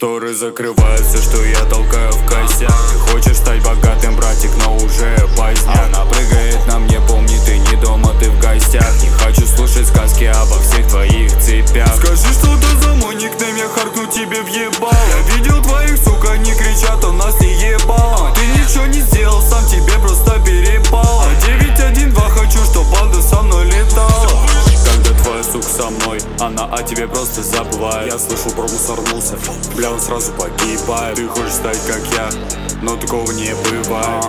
Шторы закрывают все, что я толкаю в косяк. Ты хочешь стать богатым, братик, но уже поздняк. Она прыгает на мне, помни, ты не дома, ты в гостях. Не хочу слушать сказки обо всех твоих цепях. Скажи, что это за мой никнейм, я харкну тебе въебал. Я видел твоих, сука, они кричат, он нас не ебал. Ты ничего не сделал, сам тебе просто перепал. А 912 хочу, чтоб банда со мной летала. Когда твоя сука со мной, она о тебе просто забывает. Я слышу, промусорнулся, бля, он сразу погибает. Ты хочешь стать как я, но такого не бывает.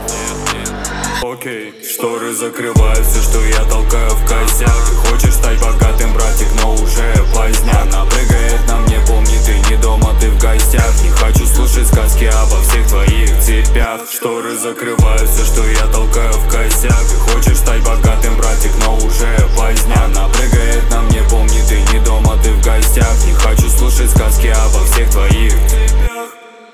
Окей, шторы закрывают все, что я толкаю в косяк. Ты хочешь стать богатым, братик, но уже поздняк. Она прыгает на мне, помни, ты не дома, ты в гостях. Не хочу слушать сказки обо всех твоих цепях. Шторы закрывают все, что я толкаю в косяк. Ты хочешь стать богатым, братик, но уже поздняк. Она прыгает на мне, помни, ты не дома, ты в гостях. Не хочу слушать сказки обо всех твоих цепях.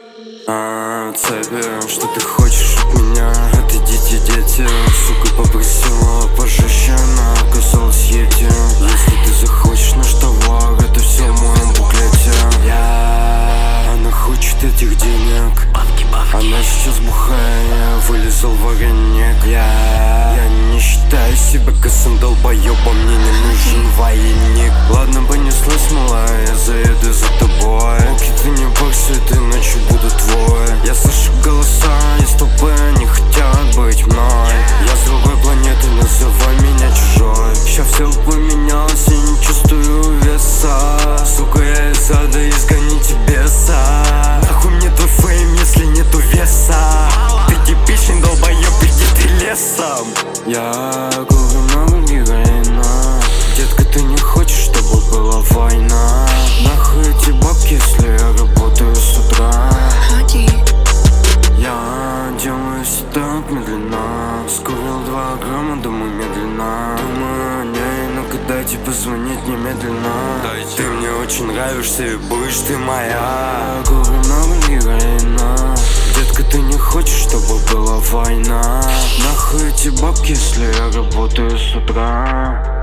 Цепи, что ты хочешь от меня? Отойдите, дети. Сука попросила пожестче, она оказалась ети. Если ты захочешь наш товар, это все в моем буклете. Она хочет этих денег. Она сейчас бухая, вылезал вареник. Я не считаю себя косым долбоёбом, мне не нужен военник. Ладно, понеслась, малая, я заеду за тобой. Окей, ты не бойся, этой ночью буду твой. Я слышу голоса из толпы, они хотят быть мной. Я с другой планеты, называй меня чужой. Ща все поменялось, я не чувствую веса. Сука, я из ада, изгоните беса. Нахуй мне твой фейм, если нету веса. Ты типичный долбоёб, иди ты лесом. Я курю много героина. Детка, ты не хочешь, чтобы была война? Нахуй эти бабки, если я работаю с утра? Я делаю все так медленно. Скурил 2 грамма, думаю медленно. Думаю о ней, но когда тебе позвонить немедленно. Ты мне очень нравишься и будешь ты моя. Курю много героина. Детка, ты не хочешь, чтобы была война? Нахуй эти бабки, если я работаю с утра?